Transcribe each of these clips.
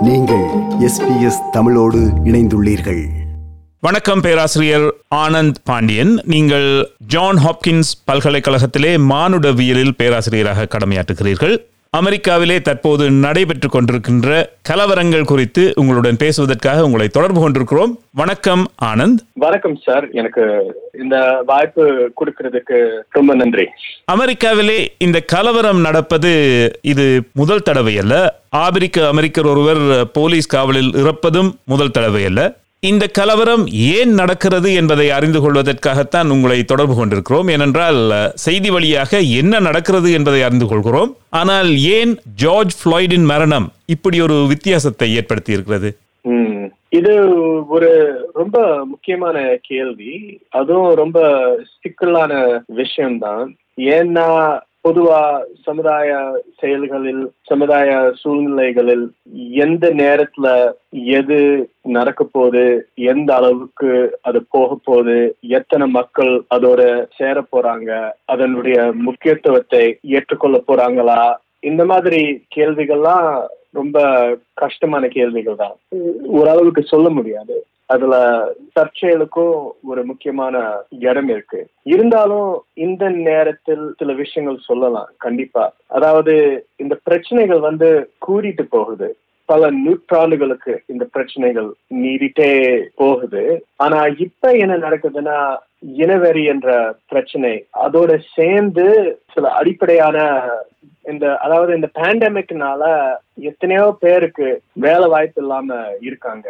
நீங்கள் SBS தமிழோடு இணைந்துள்ளீர்கள். வணக்கம். பேராசிரியர் ஆனந்த் பாண்டியன். நீங்கள் ஜான் ஹாப்கின்ஸ் பல்கலைக்கழகத்திலே மானுடவியலில் பேராசிரியராக கடமையாற்றுகிறீர்கள். அமெரிக்காவிலே தற்போது நடைபெற்றுக் கொண்டிருக்கின்ற கலவரங்கள் குறித்து உங்களுடன் பேசுவதற்காக உங்களை தொடர்பு கொண்டிருக்கிறோம். வணக்கம் ஆனந்த். வணக்கம் சார். எனக்கு இந்த வாய்ப்பு கொடுக்கிறதுக்கு ரொம்ப நன்றி. அமெரிக்காவிலே இந்த கலவரம் நடப்பது இது முதல் தடவை அல்ல. அமெரிக்கர் ஒருவர் போலீஸ் காவலில் இறப்பதும் முதல் தடவை அல்ல. இந்த கலவரம் ஏன் நடக்கிறது என்பதை அறிந்து கொள்வதற்காகத்தான் உங்களை தொடர்பு கொண்டிருக்கிறோம். ஏனென்றால் செய்தி வழியாக என்ன நடக்கிறது என்பதை அறிந்து கொள்கிறோம். ஆனால் ஏன் ஜார்ஜ் ஃப்ளாய்டின் மரணம் இப்படி ஒரு வித்தியாசத்தை ஏற்படுத்தி இருக்கிறது? இது ஒரு ரொம்ப முக்கியமான கேள்வி. அதுவும் ரொம்ப சிக்கலான விஷயம்தான். ஏன்னா பொதுவா சமுதாய செயல்களில், சமுதாய சூழ்நிலைகளில் எந்த நேரத்துல எது நடக்க போகுது, எந்த அளவுக்கு அது போக போகுது, எத்தனை மக்கள் அதோட சேர போறாங்க, அதனுடைய முக்கியத்துவத்தை ஏற்றுக்கொள்ள போறாங்களா, இந்த மாதிரி கேள்விகள்லாம் ரொம்ப கஷ்டமான கேள்விகள் தான். ஓரளவுக்கு சொல்ல முடியாது. அதுல சர்ச்சைகளுக்கும் ஒரு முக்கியமான இடம் இருக்கு. இருந்தாலும் இந்த நேரத்தில் சில விஷயங்கள் சொல்லலாம் கண்டிப்பா. அதாவது இந்த பிரச்சனைகள் கூடிட்டு போகுது. பல நூற்றாண்டுகளுக்கு இந்த பிரச்சனைகள் நீடிட்டே போகுது. ஆனா இப்ப என்ன நடக்குதுன்னா, இனவெறி என்ற பிரச்சனை அதோட சேர்ந்து சில அடிப்படையான அதாவது இந்த பேண்டமிக்னால எத்தனையோ பேருக்கு வேலை வாய்ப்பு இல்லாம இருக்காங்க.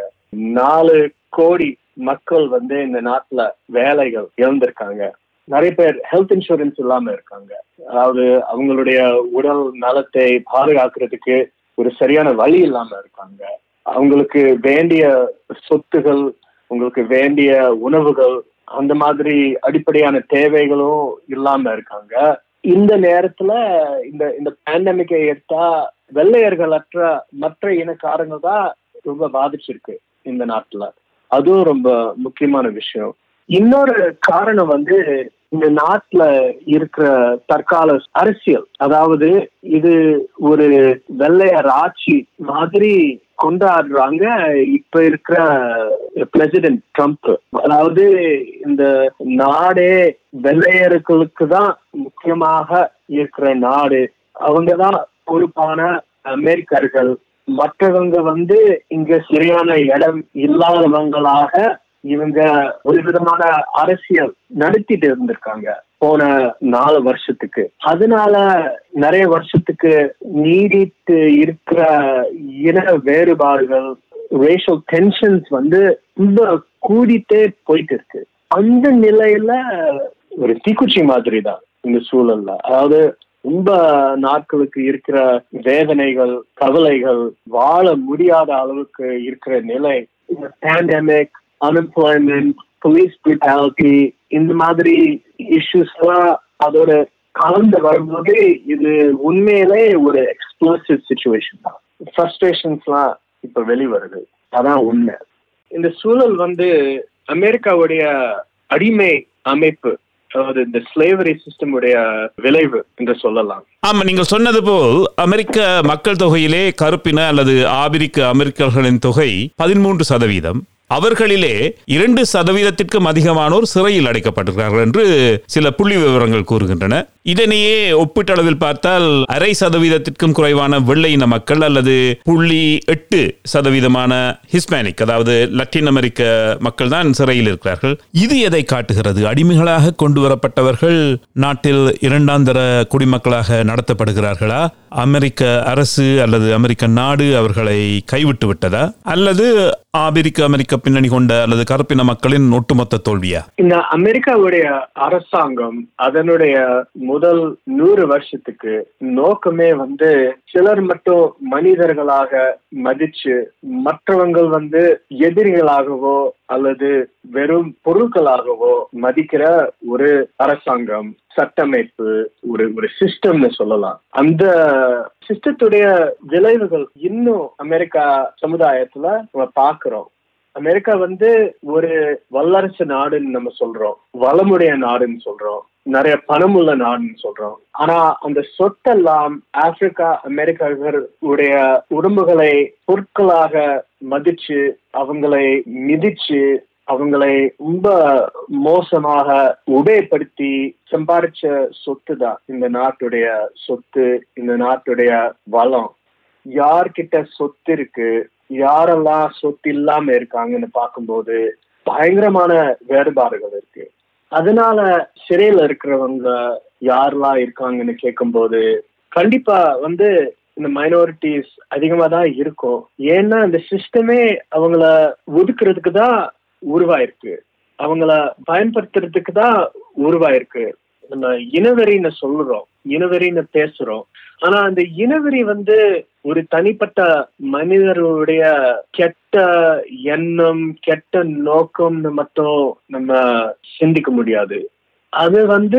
4 கோடி மக்கள் இந்த நாட்டுல வேலைகள் இழந்திருக்காங்க. நிறைய பேர் ஹெல்த் இன்சூரன்ஸ் இல்லாம இருக்காங்க. அதாவது அவங்களுடைய உடல் நலத்தை பாதுகாக்கிறதுக்கு ஒரு சரியான வழி இல்லாம இருக்காங்க. அவங்களுக்கு வேண்டிய சொத்துகள், உங்களுக்கு வேண்டிய உணவுகள், அந்த மாதிரி அடிப்படையான தேவைகளும் இல்லாம இருக்காங்க. இந்த நேரத்துல இந்த பேண்டமிக்கை எடுத்தா வெள்ளையர்களற்ற மற்ற இனக்காரங்கள் தான் ரொம்ப பாதிச்சிருக்கு இந்த நாட்டுல. அதுவும் ரொம்ப முக்கியமான விஷயம். இன்னொரு காரணம் இந்த நாட்டுல இருக்கிற தற்கால அரசியல். அதாவது இது ஒரு வெள்ளையர் ஆட்சி மாதிரி கொண்டாடுறாங்க இப்ப இருக்கிற பிரசிடென்ட் ட்ரம்ப். அதாவது இந்த நாடே வெள்ளையர்களுக்கு தான் முக்கியமாக இருக்கிற நாடு, அவங்கதான் பொறுப்பான அமெரிக்கர்கள், மற்றவங்க இங்க சரியான இடம் இல்லாதவங்களாக இவங்க ஒரு விதமான அரசியல் நடத்திட்டு இருந்திருக்காங்க போன 4 வருஷத்துக்கு. அதனால நிறைய வருஷத்துக்கு நீடித்து இருக்கிற இன வேறுபாடுகள், ரேஷியல் டென்ஷன்ஸ் ரொம்ப கூடிட்டே போயிட்டு இருக்கு. அந்த நிலையில ஒரு தீக்குச்சி மாதிரி தான் இந்த சூழல்ல. அதாவது ரொம்ப நாட்களுக்கு இருக்கிற வேதனைகள், கவலைகள், வாழ முடியாத அளவுக்கு இருக்கிற நிலை, இந்த பேண்டமிக், அன்எம்ப்ளாய்மெண்ட், போலீஸ் brutality, இந்த மாதிரி இஷ்யூஸ் எல்லாம் அதோட கலந்து வரும்போது இது உண்மையிலே ஒரு எக்ஸ்ப்ளோசிவ் சிச்சுவேஷன் தான். ஃப்ரஸ்ட்ரேஷன்ஸ் எல்லாம் இப்ப வெளிவருது. அதான் உண்மை. இந்த சூழல் அமெரிக்காவுடைய அடிமை அமைப்பு, அதாவது இந்த ஸ்லேவரி சிஸ்டம் உடைய விளைவு என்று சொல்லலாம். ஆமா, நீங்கள் சொன்னது போல் அமெரிக்க மக்கள் தொகையிலே கருப்பின அல்லது ஆபிரிக்க அமெரிக்கர்களின் தொகை 13%. அவர்களிலே 2%த்திற்கும் அதிகமானோர் சிறையில் அடைக்கப்பட்டிருக்கிறார்கள் என்று சில புள்ளி விவரங்கள் கூறுகின்றன. இதனையே ஒப்பீட்டளவில் பார்த்தால் 0.5%த்திற்கும் குறைவான வெள்ளை இன மக்கள் அல்லது 0.8% ஹிஸ்பானிக், அதாவது லத்தீன் அமெரிக்க மக்கள் தான் சிறையில் இருக்கிறார்கள். இது எதை காட்டுகிறது? அடிமைகளாக கொண்டு வரப்பட்டவர்கள் நாட்டில் 2ஆம் தர குடிமக்களாக நடத்தப்படுகிறார்களா? அமெரிக்க அரசு அல்லது அமெரிக்க நாடு அவர்களை கைவிட்டு விட்டதா? அல்லது அமெரிக்க பின்னணி கொண்ட அல்லது கருப்பின மக்களின் ஒட்டுமொத்த தோல்வியா? இந்த அமெரிக்காவுடைய அரசாங்கம் அதனுடைய முதல் 100 வருஷத்துக்கு நோக்கமே சிலர் மட்டும் மனிதர்களாக மதிச்சு மற்றவங்கள் எதிரிகளாகவோ அல்லது வெறும் பொருட்களாகவோ மதிக்கிற ஒரு அரசாங்கம், சட்டமைப்பு, ஒரு சிஸ்டம்னு சொல்லலாம். அந்த சிஸ்டத்துடைய விளைவுகள் இன்னும் அமெரிக்கா சமுதாயத்துல நம்ம பாக்குறோம். அமெரிக்கா ஒரு வல்லரசு நாடுன்னு நம்ம சொல்றோம், வளமுடைய நாடுன்னு சொல்றோம். நிறைய பணமுள்ள நாடுன்னு சொல்றோம். ஆனா அந்த சொத்தெல்லாம் ஆப்பிரிக்கா அமெரிக்கர்களுடைய உடம்புகளை பொருட்களாக மதிச்சு அவங்களை மிதிச்சு அவங்களை ரொம்ப மோசமாக உபயோகப்படுத்தி சம்பாதிச்ச சொத்து தான் இந்த நாட்டுடைய சொத்து, இந்த நாட்டுடைய வளம். யார்கிட்ட சொத்து இருக்கு, யாரெல்லாம் சொத்து இல்லாம இருக்காங்கன்னு பார்க்கும்போது பயங்கரமான வேறுபாடுகள் இருக்கு. அதனால சிறையில இருக்கிறவங்க யாரெல்லாம் இருக்காங்கன்னு கேட்கும்போது கண்டிப்பா இந்த மைனாரிட்டிஸ் அதிகமா தான் இருக்கும். ஏன்னா இந்த சிஸ்டமே அவங்கள ஒதுக்குறதுக்கு தான் உருவாயிருக்கு, அவங்கள பயன்படுத்துறதுக்கு தான் உருவாயிருக்கு. நம்ம இனவெறின்னு சொல்றோம், இனவெறின்னு பேசுறோம். ஆனா அந்த இனவெறி ஒரு தனிப்பட்ட மனிதருடைய கெட்ட எண்ணம், கெட்ட நோக்கம்னு மட்டும் நம்ம சிந்திக்க முடியாது. அது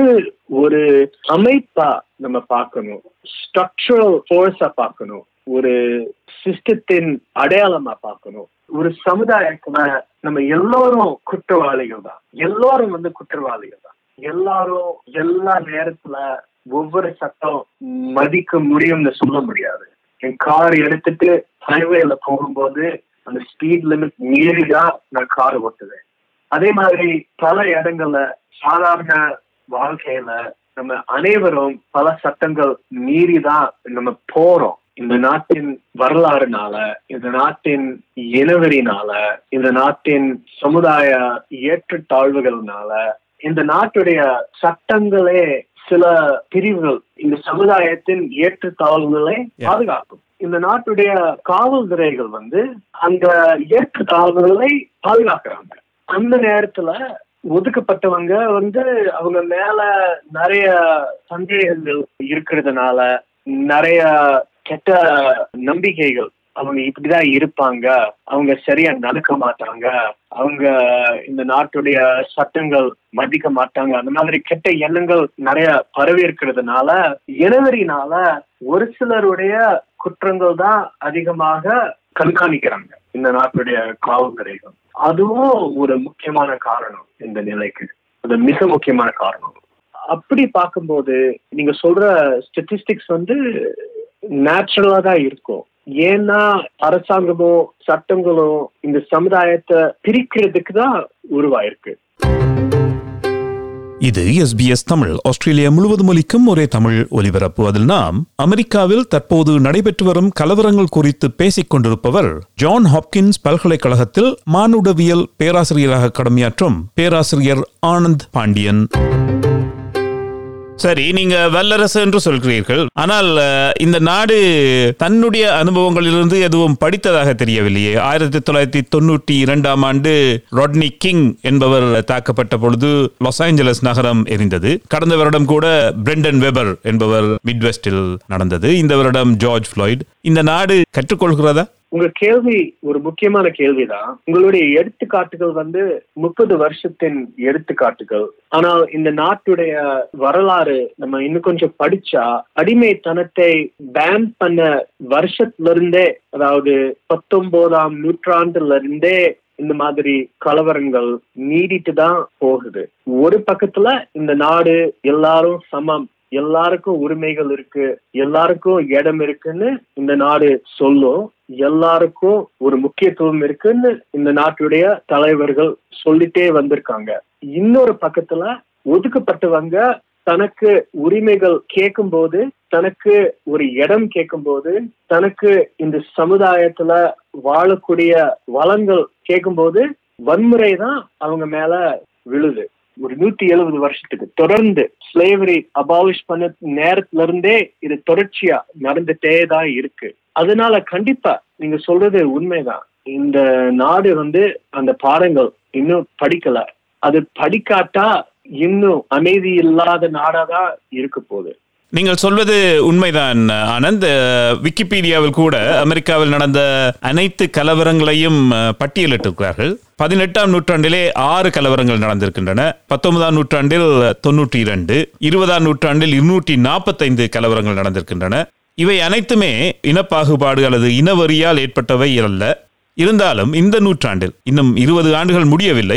ஒரு அமைப்பா நம்ம பார்க்கணும், ஸ்ட்ரக்சரல் ஃபோர்ஸா பார்க்கணும், ஒரு சிஸ்டத்தின் அடையாளமா பார்க்கணும். ஒரு சமுதாயத்துல நம்ம எல்லாரும் குற்றவாளிகள் தான், எல்லாரும் குற்றவாளிகள் தான். எல்லாரும் எல்லா நேரத்துல ஒவ்வொரு சட்டம் மதிக்க முடியும்னு சொல்ல முடியாது. என் கார் எடுத்துட்டு ஹைவேல போகும்போது அந்த ஸ்பீட் லிமிட் மீறிதான் நான் கார் ஓட்டுவேன். அதே மாதிரி பல இடங்கள்ல சாதாரண வாழ்க்கையில நம்ம அனைவரும் பல சட்டங்கள் மீறிதான் நம்ம போறோம். இந்த நாட்டின் வரலாறுனால, இந்த நாட்டின் இனவெறினால, இந்த நாட்டின் சமுதாய ஏற்றத்தாழ்வுகள்னால, இந்த நாட்டுடைய சட்டங்களே சில பிரிவுகள் இந்த சமுதாயத்தின் ஏற்றத்தாழ்வுகளை பாதுகாக்கும். இந்த நாட்டுடைய காவல்துறைகள் அந்த ஏற்றத்தாழ்வுகளை பாதுகாக்கிறாங்க. அந்த நேரத்துல ஒதுக்கப்பட்டவங்க அவங்க மேல நிறைய சந்தேகங்கள் இருக்கிறதுனால, நிறைய கெட்ட நம்பிக்கைகள், அவங்க இப்படிதான் இருப்பாங்க, அவங்க சரியா நடக்க மாட்டாங்க, அவங்க இந்த நாட்டுடைய சட்டங்கள் மதிக்க மாட்டாங்க, அந்த மாதிரி கெட்ட எண்ணங்கள் நிறைய பரவி இருக்கிறதுனால, இனவெறினால ஒரு சிலருடைய குற்றங்கள் தான் அதிகமாக கண்காணிக்கிறாங்க இந்த நாட்டுடைய காவல்துறைகள். அதுவும் ஒரு முக்கியமான காரணம் இந்த நிலைக்கு, அது மிக முக்கியமான காரணம். அப்படி பார்க்கும்போது நீங்க சொல்ற ஸ்டாட்டிஸ்டிக்ஸ் நேச்சுரலா தான் இருக்கும். ஏன்னா அரசாங்கமும் சட்டங்களும் இந்த சமுதாயத்தை பிரிக்கிறதுக்கு தான் உருவாயிருக்கு. இது SBS தமிழ், ஆஸ்திரேலியா முழுவதும் ஒலிக்கும் ஒரே தமிழ் ஒலிபரப்பு. அதில் நாம் அமெரிக்காவில் தற்போது நடைபெற்று வரும் கலவரங்கள் குறித்து பேசிக் கொண்டிருப்பவர் ஜான் ஹாப்கின்ஸ் பல்கலைக்கழகத்தில் மானுடவியல் பேராசிரியராக கடமையாற்றும் பேராசிரியர் ஆனந்த் பாண்டியன். சரி, நீங்க வல்லரசு என்று சொல்கிறீர்கள், ஆனால் இந்த நாடு தன்னுடைய அனுபவங்களிலிருந்து எதுவும் படித்ததாக தெரியவில்லையே. 1992 ஆண்டு ராட்னி கிங் என்பவர் தாக்கப்பட்ட பொழுது லாஸ் ஏஞ்சலஸ் நகரம் எரிந்தது. கடந்த வருடம் கூட பிரெண்டன் வெபர் என்பவர் மிட்வெஸ்டில் நடந்தது. இந்த வருடம் ஜார்ஜ் ஃப்ளாய்ட். இந்த நாடு கற்றுக்கொள்கிறதா? உங்க கேள்வி ஒரு முக்கியமான கேள்விதான். உங்களுடைய எடுத்துக்காட்டுகள் 30 வருஷத்தின் எடுத்துக்காட்டுகள். ஆனால் இந்த நாட்டுடைய வரலாறு நம்ம இன்னும் கொஞ்சம் படிச்சா, அடிமைத்தனத்தை பேன் பண்ண வருஷத்துல இருந்தே, அதாவது 19ஆம் நூற்றாண்டுல இருந்தே இந்த மாதிரி கலவரங்கள் நீடிட்டு தான் போகுது. ஒரு பக்கத்துல இந்த நாடு எல்லாரும் சமம், எல்லாருக்கும் உரிமைகள் இருக்கு, எல்லாருக்கும் இடம் இருக்குன்னு இந்த நாடு சொல்லும், எல்லாருக்கும் ஒரு முக்கியத்துவம் இருக்குன்னு இந்த நாட்டுடைய தலைவர்கள் சொல்லிட்டே வந்திருக்காங்க. இன்னொரு பக்கத்துல ஒதுக்கப்பட்டவங்க தனக்கு உரிமைகள் கேட்கும் போது, தனக்கு ஒரு இடம் கேட்கும் போது, தனக்கு இந்த சமுதாயத்துல வாழக்கூடிய வளங்கள் கேட்கும் போது வன்முறை தான் அவங்க மேல விழுது. ஒரு 170 வருஷத்துக்கு தொடர்ந்து ஸ்லேவரி அபாலிஷ் பண்ண நேரத்துல இருந்தே இது தொடர்ச்சியா நடந்துட்டே தான் இருக்கு. அதனால கண்டிப்பா நீங்க சொல்றது உண்மைதான். இந்த நாடு அந்த பாடங்கள் இன்னும் படிக்கல. அது படிக்காட்டா இன்னும் அமைதி இல்லாத நாடாதான் இருக்க போகுது. நீங்கள் சொல்வது உண்மைதான் ஆனந்த். விக்கிபீடியாவில் கூட அமெரிக்காவில் நடந்த அனைத்து கலவரங்களையும் பட்டியலிட்டிருக்கிறார்கள். 18ஆம் நூற்றாண்டிலே 6 கலவரங்கள் நடந்திருக்கின்றன, 19ஆம் நூற்றாண்டில் 92, 20ஆம் நூற்றாண்டில் 245 கலவரங்கள் நடந்திருக்கின்றன. இவை அனைத்துமே இனப்பாகுபாடு அல்லது இனவரியால் ஏற்பட்டவை அல்ல. இருந்தாலும் இந்த நூற்றாண்டில் இன்னும் 20 ஆண்டுகள் முடியவில்லை,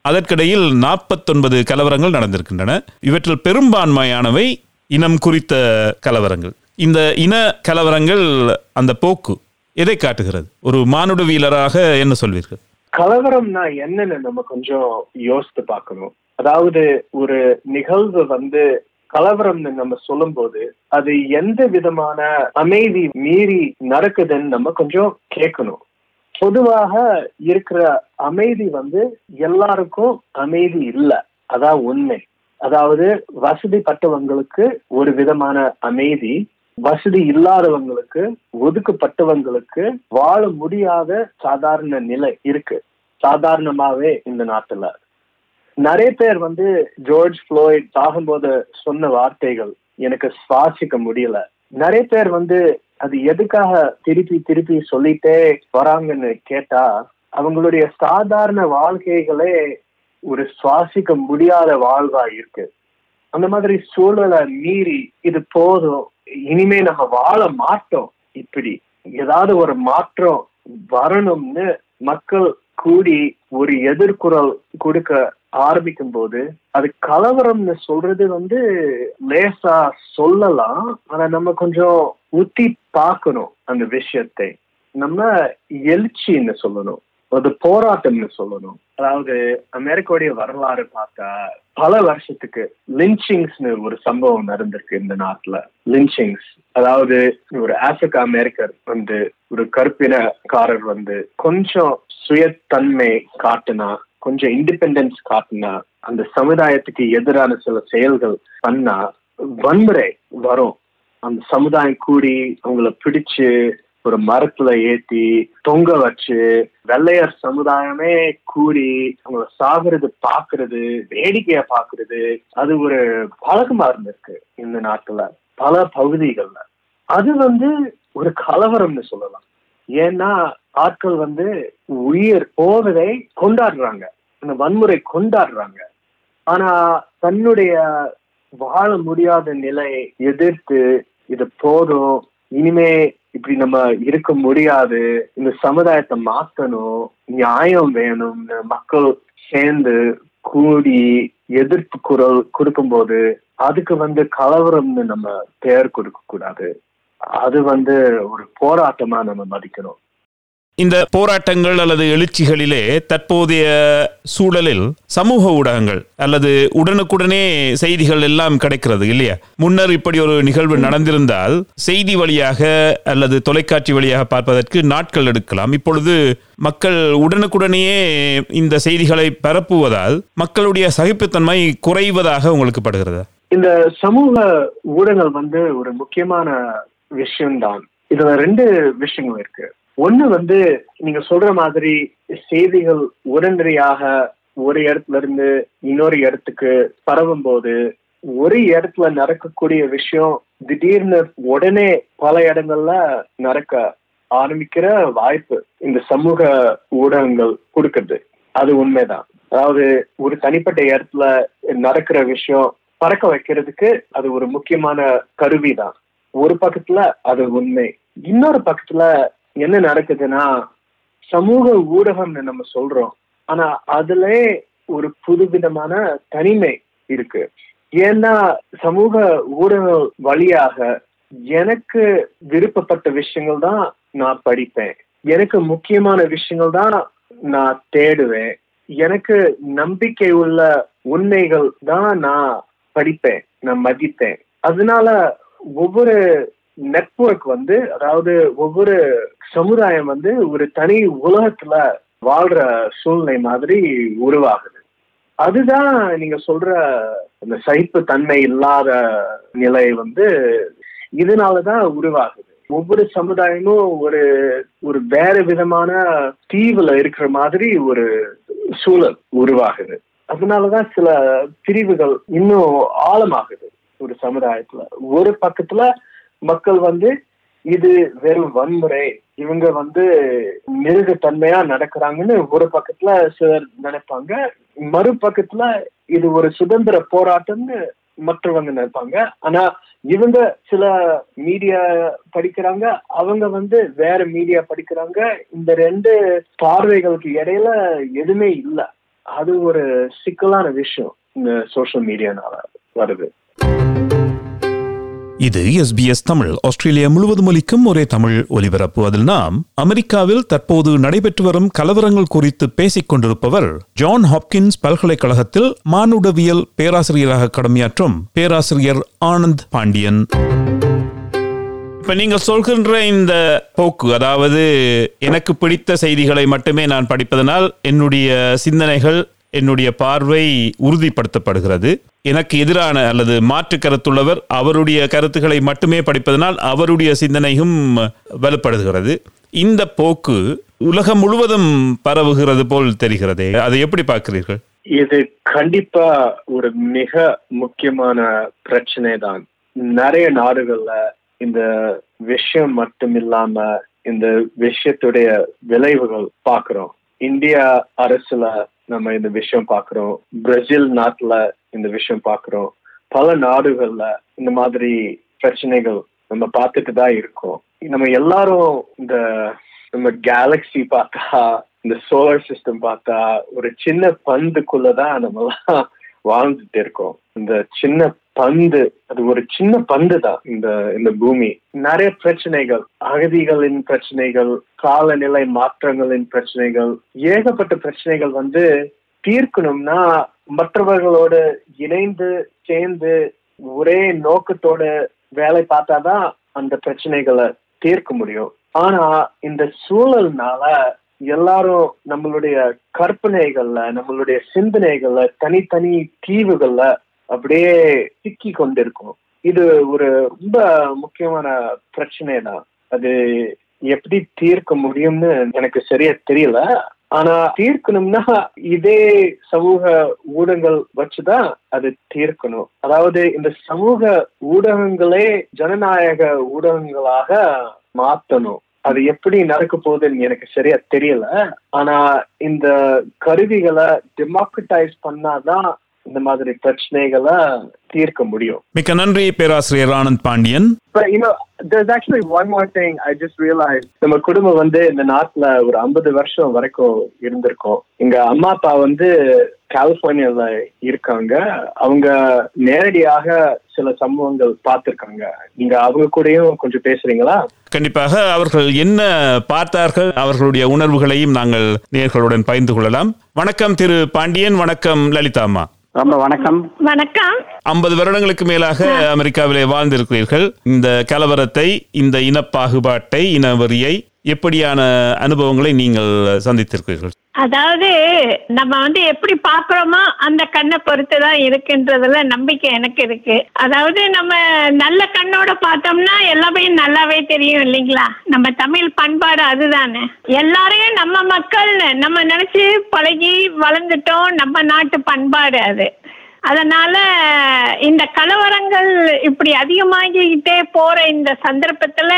அதற்கிடையில் 49 கலவரங்கள் நடந்திருக்கின்றன. இவற்றில் பெரும்பான்மையானவை இனம் குறித்த கலவரங்கள். இந்த இன கலவரங்கள் அந்த போக்கு எதை காட்டுகிறது? ஒரு மானுடவியலராக என்ன சொல்வீர்கள்? கலவரம்னா என்னன்னு நம்ம கொஞ்சம் யோசித்து பார்க்கணும். அதாவது ஒரு நிகழ்வு கலவரம்னு நம்ம சொல்லும் போது அது எந்த விதமான அமைதி மீறி நடக்குதுன்னு நம்ம கொஞ்சம் கேட்கணும். பொதுவாக இருக்கிற அமைதி எல்லாருக்கும் அமைதி இல்லை, அதான் உண்மை. அதாவது வசதிப்பட்டவங்களுக்கு ஒரு விதமான அமைதி, வசதி இல்லாதவங்களுக்கு, ஒதுக்கப்பட்டவங்களுக்கு வாழ முடியாத சாதாரண நிலை இருக்கு. சாதாரணமாவே இந்த நாட்டுல நிறைய பேர் ஜார்ஜ் ஃப்ளாய்ட் சாகும்போது சொன்ன வார்த்தைகள் எனக்கு சுவாசிக்க முடியல. நிறைய பேர் அது எதுக்காக திருப்பி திருப்பி சொல்லிட்டே வராங்கன்னு கேட்டா, அவங்களுடைய சாதாரண வாழ்க்கைகளே ஒரு சுவாசிக்க முடியாத வாழ்வா இருக்கு. அந்த மாதிரி சூழலை மீறி இது போதும், இனிமே நம்ம வாழ மாட்டோம், இப்படி ஏதாவது ஒரு மாற்றம் வரணும்னு மக்கள் கூடி ஒரு எதிர்குரல் கொடுக்க ஆரம்பிக்கும் போது அது கலவரம்னு சொல்றது லேசா சொல்லலாம். ஆனா நம்ம கொஞ்சம் ஊத்தி பார்க்கணும் அந்த விஷயத்தை. நம்ம எழுச்சின்னு சொல்லணும், ஒரு போராட்டம்னு சொல்லணும். அதாவது அமெரிக்காவுடைய வரலாறு பார்த்தா பல வருஷத்துக்கு லிஞ்சிங்ஸ்னு ஒரு சம்பவம் நடந்திருக்கு இந்த நாட்டுல. லிஞ்சிங்ஸ் அதாவது ஒரு ஆப்பிரிக்க அமெரிக்கர் ஒரு கருப்பினக்காரர் கொஞ்சம் சுயத்தன்மை காட்டுனா, கொஞ்சம் இண்டிபெண்டன்ஸ் காட்டுனா, அந்த சமுதாயத்துக்கு எதிரான சில செயல்கள் பண்ணா வன்முறை வரும். அந்த சமுதாயம் கூடி அவங்கள பிடிச்சு ஒரு மரத்துல ஏத்தி தொங்க வச்சு வெள்ளையர் சமுதாயமே கூடி அவங்கள சாகுறது பாக்குறது, வேடிக்கையா பாக்குறது, அது ஒரு பழக்கமா இருந்திருக்கு இந்த நாட்டுல பல பகுதிகள்ல. அது ஒரு கலவரம்னு சொல்லலாம். ஏன்னா ஆட்கள் உயிர் போவதை கொண்டாடுறாங்க, அந்த வன்முறை கொண்டாடுறாங்க. ஆனா தன்னுடைய வாழ முடியாத நிலையை எதிர்த்து இது போதும், இனிமே இப்படி நம்ம இருக்க முடியாது, இந்த சமுதாயத்தை மாத்தணும், நியாயம் வேணும்னு மக்கள் சேர்ந்து கூடி எதிர்ப்பு குரல் கொடுக்கும் போது அதுக்கு கலவரம்னு நம்ம பெயர் கொடுக்க கூடாது. அது ஒரு போராட்டமா நம்ம மதிக்கணும். இந்த போராட்டங்கள் அல்லது எழுச்சிகளிலே தற்போதைய சூழலில் சமூக ஊடகங்கள் அல்லது உடனுக்குடனே செய்திகள் எல்லாம் கிடைக்கிறது இல்லையா? முன்னர் இப்படி ஒரு நிகழ்வு நடந்திருந்தால் செய்தி வழியாக அல்லது தொலைக்காட்சி வழியாக பார்ப்பதற்கு நாட்கள் எடுக்கலாம். இப்பொழுது மக்கள் உடனுக்குடனேயே இந்த செய்திகளை பரப்புவதால் மக்களுடைய சகிப்புத்தன்மை குறைவதாக உங்களுக்கு படுகிறது. இந்த சமூக ஊடகங்கள் ஒரு முக்கியமான விஷயம்தான். இதுல ரெண்டு விஷயங்கள் இருக்கு. ஒண்ணு நீங்க சொல்ற மாதிரி செய்திகள் உடனடியாக ஒரு இடத்துல இருந்து இன்னொரு இடத்துக்கு பரவும் போது ஒரு இடத்துல நடக்கக்கூடிய விஷயம் திடீர்னு உடனே பல இடங்கள்ல நடக்க ஆரம்பிக்கிற வாய்ப்பு இந்த சமூக ஊடகங்கள் கொடுக்குறது. அது உண்மைதான். அதாவது ஒரு தனிப்பட்ட இடத்துல நடக்கிற விஷயம் பறக்க வைக்கிறதுக்கு அது ஒரு முக்கியமான கருவிதான். ஒரு பக்கத்துல அது உண்மை. இன்னொரு பக்கத்துல என்ன நடக்குதுன்னா, சமூக ஊடகம்னு நம்ம சொல்றோம், ஆனா அதுல ஒரு புதுவிதமான தனிமை இருக்கு. ஏன்னா சமூக ஊடகம் வழியாக எனக்கு விருப்பப்பட்ட விஷயங்கள் தான் நான் படிப்பேன், எனக்கு முக்கியமான விஷயங்கள் தான் நான் தேடுவேன், எனக்கு நம்பிக்கை உள்ள உண்மைகள் தான் நான் படிப்பேன், நான் மதிப்பேன். அதனால ஒவ்வொரு நெட்வொர்க் அதாவது ஒவ்வொரு சமுதாயம் ஒரு தனி உலகத்துல வாழ்ற சூழ்நிலை மாதிரி உருவாகுது. அதுதான் நீங்க சொல்ற இந்த சகிப்பு தன்மை இல்லாத நிலை இதனாலதான் உருவாகுது. ஒவ்வொரு சமுதாயமும் ஒரு ஒரு வேற விதமான தீவுல இருக்கிற மாதிரி ஒரு சூழல் உருவாகுது. அதனாலதான் சில பிரிவுகள் இன்னும் ஆழமாகுது ஒரு சமுதாயத்துல. ஒரு பக்கத்துல மக்கள் இது வெறும் வன்முறை, இவங்க மிருகத்தன்மையா நடக்கிறாங்கன்னு ஒரு பக்கத்துல சிலர் நினைப்பாங்க. மறுபக்கத்துல இது ஒரு சுதந்திர போராட்டம்னு மற்றவங்க நினைப்பாங்க. ஆனா இவங்க சில மீடியா படிக்கிறாங்க, அவங்க வேற மீடியா படிக்கிறாங்க. இந்த ரெண்டு பார்வைகளுக்கு இடையில எதுவுமே இல்லை. அது ஒரு சிக்கலான விஷயம் இந்த சோஷியல் மீடியானால வருது. இது SBS தமிழ், ஆஸ்திரேலியா முழுவதும் ஒலிக்கும் ஒரே தமிழ் ஒலிபரப்பு. அதில் நாம் அமெரிக்காவில் தற்போது நடைபெற்று வரும் கலவரங்கள் குறித்து பேசிக் கொண்டிருப்பவர் ஜான் ஹாப்கின்ஸ் பல்கலைக்கழகத்தில் மானுடவியல் பேராசிரியராக கடமையாற்றும் பேராசிரியர் ஆனந்த் பாண்டியன். இப்ப நீங்க சொல்கின்ற இந்த போக்கு, அதாவது எனக்கு பிடித்த செய்திகளை மட்டுமே நான் படிப்பதனால் என்னுடைய சிந்தனைகள், என்னுடைய பார்வை உறுதிப்படுத்தப்படுகிறது. எனக்கு எதிரான அல்லது மாற்று கருத்துள்ளவர் அவருடைய கருத்துக்களை மட்டுமே படிப்பதனால் அவருடைய சிந்தனையும் வலுப்படுகிறது. இந்த போக்கு உலகம் முழுவதும் பரவுகிறது போல் தெரிகிறதே, அதை எப்படி பார்க்கிறீர்கள்? இது கண்டிப்பா ஒரு மிக முக்கியமான பிரச்சனை தான். நிறைய நாடுகள்ல இந்த விஷயம் மட்டும் இல்லாம இந்த விஷயத்துடைய விளைவுகள் பாக்குறோம். இந்தியா அரசுல நம்ம இந்த விஷயம் பாக்குறோம், பிரேசில் நாட்டுல இந்த விஷயம் பாக்குறோம், பல நாடுகள்ல இந்த மாதிரி பிரச்சனைகள் நம்ம பார்த்துட்டு தான் இருக்கோம். நம்ம எல்லாரும் இந்த நம்ம கேலக்சி பார்த்தா, இந்த சோலார் சிஸ்டம் பார்த்தா ஒரு சின்ன பந்துக்குள்ளதான் நம்ம எல்லாம் வாழ்ந்துட்டு இருக்கோம். இந்த சின்ன பந்து, அது ஒரு சின்ன பந்து தான் இந்த பூமி. நிறைய பிரச்சனைகள், அகதிகளின் பிரச்சனைகள், காலநிலை மாற்றங்களின் பிரச்சனைகள், ஏகப்பட்ட பிரச்சனைகள் தீர்க்கணும்னா மற்றவர்களோடு இணைந்து சேர்ந்து ஒரே நோக்கத்தோட வேலை பார்த்தாதான் அந்த பிரச்சனைகளை தீர்க்க முடியும். ஆனா இந்த சூழல்னால எல்லாரும் நம்மளுடைய கற்பனைகள்ல, நம்மளுடைய சிந்தனைகள்ல, தனித்தனி தீவுகள்ல அப்படியே சிக்கி கொண்டிருக்கும். இது ஒரு ரொம்ப முக்கியமான பிரச்சனை தான். அது எப்படி தீர்க்க முடியும்னு எனக்கு சரியா தெரியல. ஆனா தீர்க்கணும்னா இதே சமூக ஊடகங்கள் வச்சுதான் அது தீர்க்கணும். அதாவது இந்த சமூக ஊடகங்களே ஜனநாயக ஊடகங்களாக மாத்தணும். அது எப்படி நடக்க போகுதுன்னு எனக்கு சரியா தெரியல. ஆனா இந்த கருவிகளை டெமோக்ரட்டைஸ் பண்ணாதான் இந்த மாதிரி பிரச்சனைகளை தீர்க்க முடியும். மிக்க நன்றி பேராசிரியர் Anand Pandian. But there's actually one more thing I just realized. நம்ம குடும்பம் இந்த நாட்டுல ஒரு 50 வருஷம் வரைக்கும் இருந்திருக்கோம். எங்க அம்மா அப்பா கலிபோர்னியால இருக்காங்க. அவங்க நேரடியாக சில சம்பவங்கள் பார்த்திருக்காங்க. நீங்க அவங்க கூடயும் கொஞ்சம் பேசுறீங்களா? கண்டிப்பாக. அவர்கள் என்ன பார்த்தார்கள், அவர்களுடைய உணர்வுகளையும் நாங்கள் நேயர்களுடன் பகிர்ந்து கொள்ளலாம். வணக்கம் திரு பாண்டியன். வணக்கம் லலிதா அம்மா. ரொம்ப வணக்கம். வணக்கம். 50 வருடங்களுக்கு மேலாக அமெரிக்காவிலே வாழ்ந்திருக்கிறீர்கள். இந்த கலவரத்தை, இந்த இனப்பாகுபாட்டை, இனவெறியை, எப்படியான அனுபவங்களை நீங்கள் சந்தித்திருக்கிறீர்கள்? அதாவது நம்ம எப்படி பாக்குறோமோ அந்த கண்ணை பொறுத்துதான் இருக்குன்றதுல நம்பிக்கை எனக்கு இருக்கு. அதாவது நம்ம நல்ல கண்ணோட பார்த்தோம்னா எல்லாமே நல்லாவே தெரியும் இல்லைங்களா? நம்ம தமிழ் பண்பாடு அதுதானே. எல்லாரையும் நம்ம மக்கள் நம்ம நினைச்சு பழகி வளர்ந்துட்டோம். நம்ம நாட்டு பண்பாடு அது. அதனால இந்த கலவரங்கள் இப்படி அதிகமாகிக்கிட்டே போற இந்த சந்தர்ப்பத்துல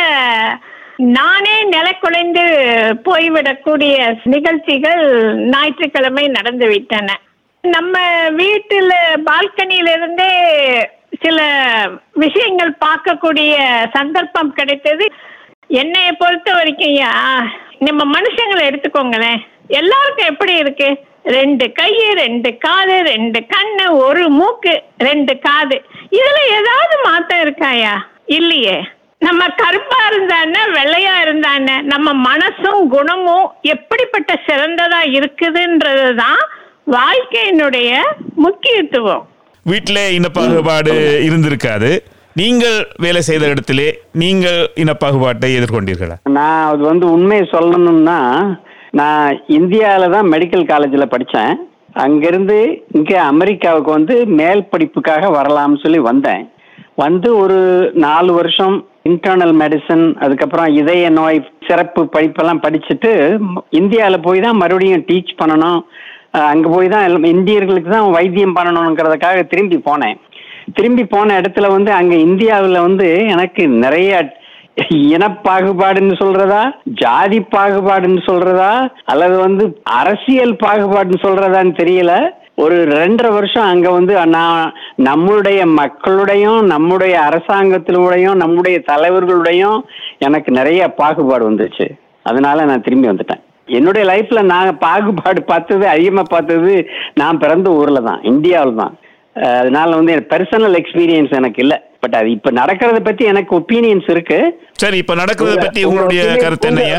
நானே நிலை குலைந்து போய்விடக்கூடிய நிகழ்ச்சிகள் ஞாயிற்றுக்கிழமை நடந்து விட்டன. நம்ம வீட்டுல பால்கனியில இருந்தே சில விஷயங்கள் பார்க்கக்கூடிய சந்தர்ப்பம் கிடைத்தது. என்னைய பொறுத்த வரைக்கும் நம்ம மனுஷங்களை எடுத்துக்கோங்களேன், எல்லாருக்கும் எப்படி இருக்கு? 2 கை, 2 காது, 2 கண்ணு, 1 மூக்கு, 2 காது. இதுல ஏதாவது மாற்றம் இருக்காயா? இல்லையே. நம்ம கருப்பா இருந்தானே, வெள்ளையா இருந்தானே, நம்ம மனசும் குணமும் எப்படிப்பட்ட சிறந்ததா இருக்குதுன்றதுதான் வாழ்க்கையினுடைய முக்கியத்துவம். வீட்டிலே இனப்பாகுபாடு இருந்திருக்காது. நீங்கள் வேலை செய்த இடத்திலே நீங்கள் இனப்பாகுபாட்டை எதிர்கொண்டீர்களா? நான் அது உண்மையை சொல்லணும்னா, நான் இந்தியாவில் தான் மெடிக்கல் காலேஜில் படித்தேன். அங்கேருந்து இங்கே அமெரிக்காவுக்கு மேல் படிப்புக்காக வரலாம்னு சொல்லி வந்தேன். ஒரு 4 வருஷம் இன்டர்னல் மெடிசன், அதுக்கப்புறம் இதய நோய் சிறப்பு படிப்பெல்லாம் படிச்சுட்டு இந்தியாவில் போய் தான் மறுபடியும் டீச் பண்ணணும். அங்கே போய் தான் இந்தியர்களுக்கு தான் வைத்தியம் பண்ணணுங்கிறதுக்காக திரும்பி போனேன். திரும்பி போன இடத்துல அங்கே இந்தியாவில் எனக்கு நிறைய இனப்பாகுபாடுன்னு சொல்றதா, ஜாதி பாகுபாடுன்னு சொல்றதா, அல்லது அரசியல் பாகுபாடுன்னு சொல்றதான்னு தெரியல. ஒரு 2.5 வருஷம் அங்க நான் நம்மளுடைய மக்களுடையும், நம்முடைய அரசாங்கத்தினுடையும், நம்முடைய தலைவர்களுடையும் எனக்கு நிறைய பாகுபாடு வந்துச்சு. அதனால நான் திரும்பி வந்துட்டேன். என்னுடைய லைஃப்ல நான் பாகுபாடு பார்த்தது அதிகமா பார்த்தது நான் பிறந்த ஊர்ல தான், இந்தியாவில் தான். அதனால வந்து பர்சனல் எக்ஸ்பீரியன்ஸ் எனக்கு இல்லை. பட் அது இப்ப நடக்கிறத பத்தி எனக்கு ஒப்பீனியன்ஸ் இருக்கு. சரி, இப்ப நடக்கிறத பத்தி உங்களுடைய கருத்து என்னையா?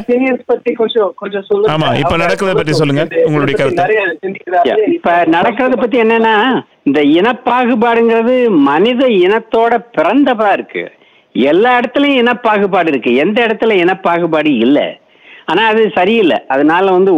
கொஞ்சம் சொல்லுங்க. ஆமா, இப்ப நடக்கிறத பத்தி சொல்லுங்க, உங்களுடைய கருத்து. இப்ப நடக்கிறத பத்தி என்னன்னா, இந்த இனப்பாகுபாடுங்கிறது மனித இனத்தோட பிறந்ததா இருக்கு. எல்லா இடத்துலயும் இனப்பாகுபாடு இருக்கு, எந்த இடத்துல இனப்பாகுபாடு இல்லை. ஆனா அது சரியில்லை. அதனால வந்து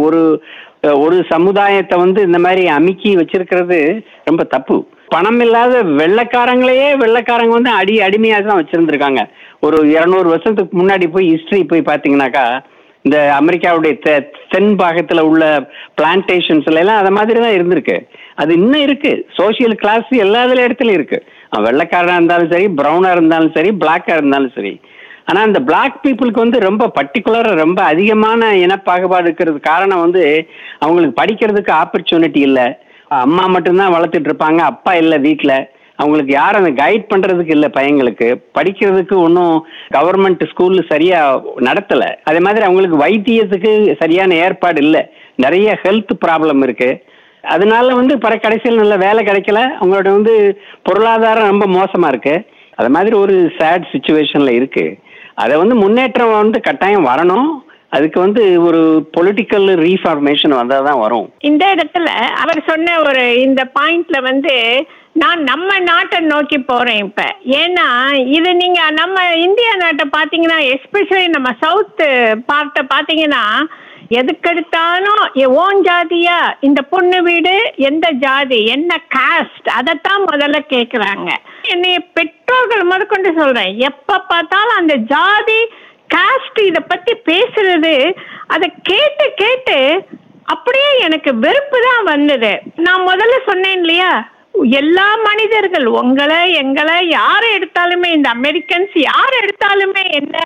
ஒரு சமுதாயத்தை வந்து இந்த மாதிரி அமுக்கி வச்சிருக்கிறது ரொம்ப தப்பு. பணம் இல்லாத வெள்ளைக்காரங்க வந்து அடிமையாக தான் வச்சிருந்திருக்காங்க. ஒரு 200 வருஷத்துக்கு முன்னாடி போய் ஹிஸ்டரி போய் பார்த்தீங்கன்னாக்கா, இந்த அமெரிக்காவுடைய தென் பாகத்தில் உள்ள பிளான்டேஷன்ஸ்ல எல்லாம் அது மாதிரி தான் இருந்திருக்கு. அது இன்னும் இருக்கு. சோசியல் கிளாஸ் எல்லா இடத்துலையும் இருக்கு. வெள்ளைக்காரனா இருந்தாலும் சரி, ப்ரௌனா இருந்தாலும் சரி, பிளாக்கா இருந்தாலும் சரி. ஆனா இந்த பிளாக் பீப்புளுக்கு வந்து ரொம்ப பர்டிகுலரா ரொம்ப அதிகமான இனப்பாகுபாடு இருக்கிறது காரணம் வந்து அவங்களுக்கு படிக்கிறதுக்கு ஆப்பர்ச்சுனிட்டி இல்லை. அம்மா மட்டும்தான் வளர்த்துட்டு இருப்பாங்க, அப்பா இல்லை வீட்டில். அவங்களுக்கு யாரும் அந்த கைட் பண்றதுக்கு இல்லை. பையங்களுக்கு படிக்கிறதுக்கு ஒன்றும் கவர்மெண்ட் ஸ்கூல்ல சரியா நடத்தலை. அதே மாதிரி அவங்களுக்கு வைத்தியத்துக்கு சரியான ஏற்பாடு இல்லை. நிறைய ஹெல்த் ப்ராப்ளம் இருக்கு. அதனால வந்து கடைசியில் நல்ல வேலை கிடைக்கல. அவங்களோட வந்து பொருளாதாரம் ரொம்ப மோசமா இருக்கு. அது மாதிரி ஒரு சேட் சுச்சுவேஷன்ல இருக்கு. அதை வந்து முன்னேற்றம் வந்து கட்டாயம் வரணும். அதுக்கு வந்து ஒரு பொலிட்டிக்கல் ரீஃபார்மேஷன் வந்தாதான் வரும். இந்த இடத்துல அவர் சொன்ன இந்த பாயிண்ட்ல வந்து நான் நம்ம நாட்டை நோக்கி போறேன் இப்ப. ஏன்னா இது நீங்க நம்ம இந்தியா நாட்டை பாத்தீங்கன்னா, எஸ்பெஷலி நம்ம சவுத் பார்ட்டை பாத்தீங்கன்னா, எதுக்கெடுத்தாலும் ஓன் ஜாதியா, இந்த பொண்ணு வீடு எந்த ஜாதி, என்ன காஸ்ட், அதைத்தான் முதல்ல கேக்குறாங்க. என்னைய பெற்றோர்கள் முதற்கொண்டு சொல்றேன், எப்ப பார்த்தாலும் அந்த ஜாதி காஸ்ட் இத பத்தி பேசுறது, அதை கேட்டு கேட்டு அப்படியே எனக்கு வெறுப்பு தான் வந்தது. நான் முதல்ல சொன்னேன் இல்லையா, எல்லா மனிதர்கள், உங்களை எங்களை யாரை எடுத்தாலுமே, இந்த அமெரிக்கன்ஸ் யார் எடுத்தாலுமே என்ன,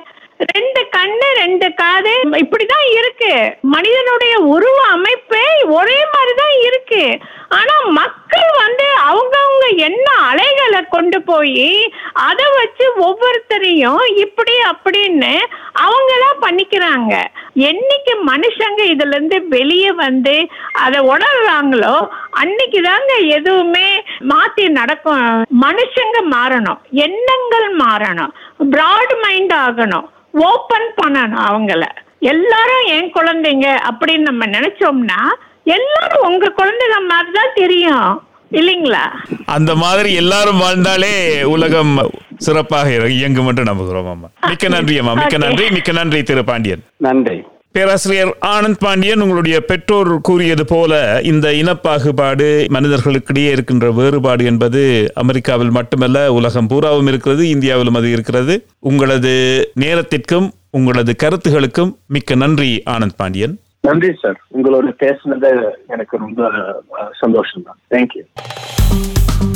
2 கண்ணு 2 காது இப்படிதான் இருக்கு. மனிதனுடைய உருவ அமைப்பே ஒரே மாதிரிதான் இருக்கு. ஆனா மக்கள் வந்து அவங்கவுங்க என்ன அலைகளை கொண்டு போய் அதை வச்சு ஒவ்வொருத்தரையும் இப்படி அப்படின்னு அவங்கதான் பண்ணிக்கிறாங்க. என்னைக்கு மனுஷங்க இதுல இருந்து வெளியே வந்து அதை உணர்றாங்களோ அன்னைக்கு தாங்க எதுவுமே மாத்தி நடக்கும். மனுஷங்க மாறணும், எண்ணங்கள் மாறணும், பிராட் மைண்ட் ஆகணும், ஓபன் பண்ணணும். அவங்கள எல்லாரும் என் குழந்தைங்க அப்படின்னு நம்ம நினைச்சோம்னா எல்லாரும் உங்க குழந்தைங்க மாதிரிதான் தெரியும், இல்லைங்களா? அந்த மாதிரி எல்லாரும் வாழ்ந்தாலே உலகம் சிறப்பாக இயங்கும் என்று நம்புகிறோம். அம்மா மிக்க நன்றி. அம்மா மிக்க நன்றி திரு பாண்டியன். நன்றி. பேராசிரியர் ஆனந்த் பாண்டியன், உங்களுடைய பெற்றோர் கூறியது போல இந்த இனப்பாகுபாடு, மனிதர்களுக்கிடையே இருக்கின்ற வேறுபாடு என்பது அமெரிக்காவில் மட்டுமல்ல, உலகம் பூராவும் இருக்கிறது, இந்தியாவிலும் அது இருக்கிறது. உங்களது நேரத்திற்கும் உங்களது கருத்துகளுக்கும் மிக்க நன்றி ஆனந்த் பாண்டியன். நன்றி சார், உங்களோட பேசுனது எனக்கு ரொம்ப சந்தோஷம் தான். தேங்க்யூ.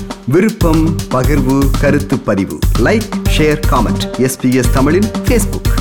விருப்பம், பகிர்வு, கருத்து பதிவு, லைக், ஷேர், காமெண்ட். SBS தமிழின் Facebook.